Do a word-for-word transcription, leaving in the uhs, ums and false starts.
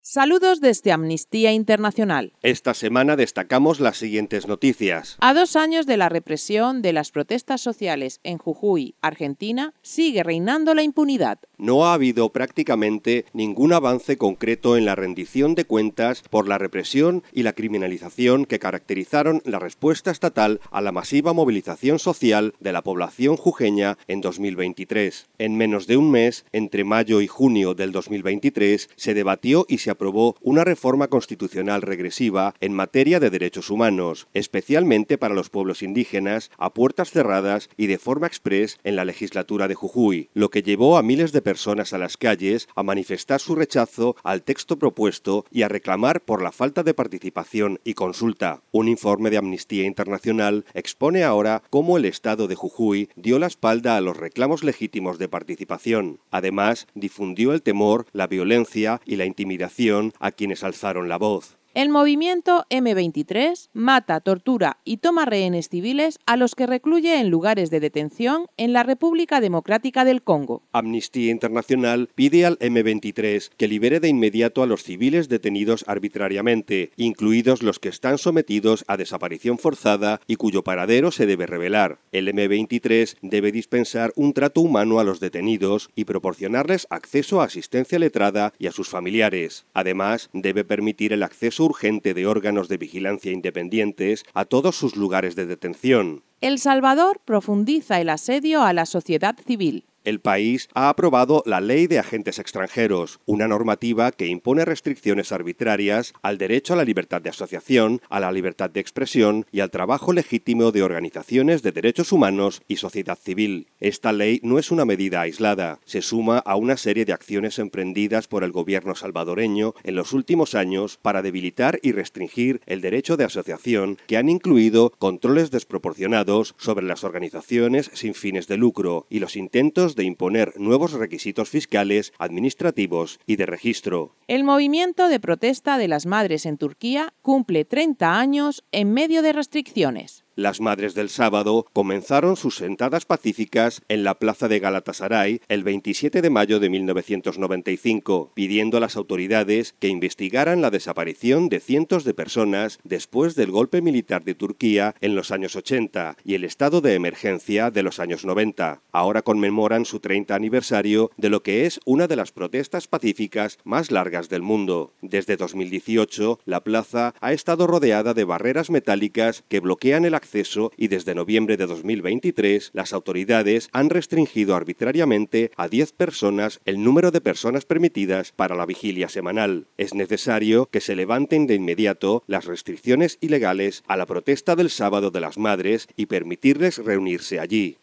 Saludos desde Amnistía Internacional. Esta semana destacamos las siguientes noticias. A dos años de la represión de las protestas sociales en Jujuy, Argentina, sigue reinando la impunidad. No ha habido prácticamente ningún avance concreto en la rendición de cuentas por la represión y la criminalización que caracterizaron la respuesta estatal a la masiva movilización social de la población jujeña en dos mil veintitrés. En menos de un mes, entre mayo y junio del dos mil veintitrés, se debatió y se aprobó una reforma constitucional regresiva en materia de derechos humanos, especialmente para los pueblos indígenas, a puertas cerradas y de forma exprés en la legislatura de Jujuy, lo que llevó a miles de personas a las calles a manifestar su rechazo al texto propuesto y a reclamar por la falta de participación y consulta. Un informe de Amnistía Internacional expone ahora cómo el Estado de Jujuy dio la espalda a los reclamos legítimos de participación. Además, difundió el temor, la violencia y la intimidación a quienes alzaron la voz. El movimiento eme veintitrés mata, tortura y toma rehenes civiles a los que recluye en lugares de detención en la República Democrática del Congo. Amnistía Internacional pide al eme veintitrés que libere de inmediato a los civiles detenidos arbitrariamente, incluidos los que están sometidos a desaparición forzada y cuyo paradero se debe revelar. El eme veintitrés debe dispensar un trato humano a los detenidos y proporcionarles acceso a asistencia letrada y a sus familiares. Además, debe permitir el acceso urgente de órganos de vigilancia independientes a todos sus lugares de detención. El Salvador profundiza el asedio a la sociedad civil. El país ha aprobado la Ley de Agentes Extranjeros, una normativa que impone restricciones arbitrarias al derecho a la libertad de asociación, a la libertad de expresión y al trabajo legítimo de organizaciones de derechos humanos y sociedad civil. Esta ley no es una medida aislada, se suma a una serie de acciones emprendidas por el gobierno salvadoreño en los últimos años para debilitar y restringir el derecho de asociación, que han incluido controles desproporcionados sobre las organizaciones sin fines de lucro y los intentos de imponer nuevos requisitos fiscales, administrativos y de registro. El movimiento de protesta de las madres en Turquía cumple treinta años en medio de restricciones. Las Madres del Sábado comenzaron sus sentadas pacíficas en la plaza de Galatasaray el veintisiete de mayo de mil novecientos noventa y cinco, pidiendo a las autoridades que investigaran la desaparición de cientos de personas después del golpe militar de Turquía en los años ochenta y el estado de emergencia de los años noventa. Ahora conmemoran su treinta aniversario de lo que es una de las protestas pacíficas más largas del mundo. Desde dos mil dieciocho, la plaza ha estado rodeada de barreras metálicas que bloquean el acceso y desde noviembre de dos mil veintitrés las autoridades han restringido arbitrariamente a diez personas el número de personas permitidas para la vigilia semanal. Es necesario que se levanten de inmediato las restricciones ilegales a la protesta del Sábado de las Madres y permitirles reunirse allí.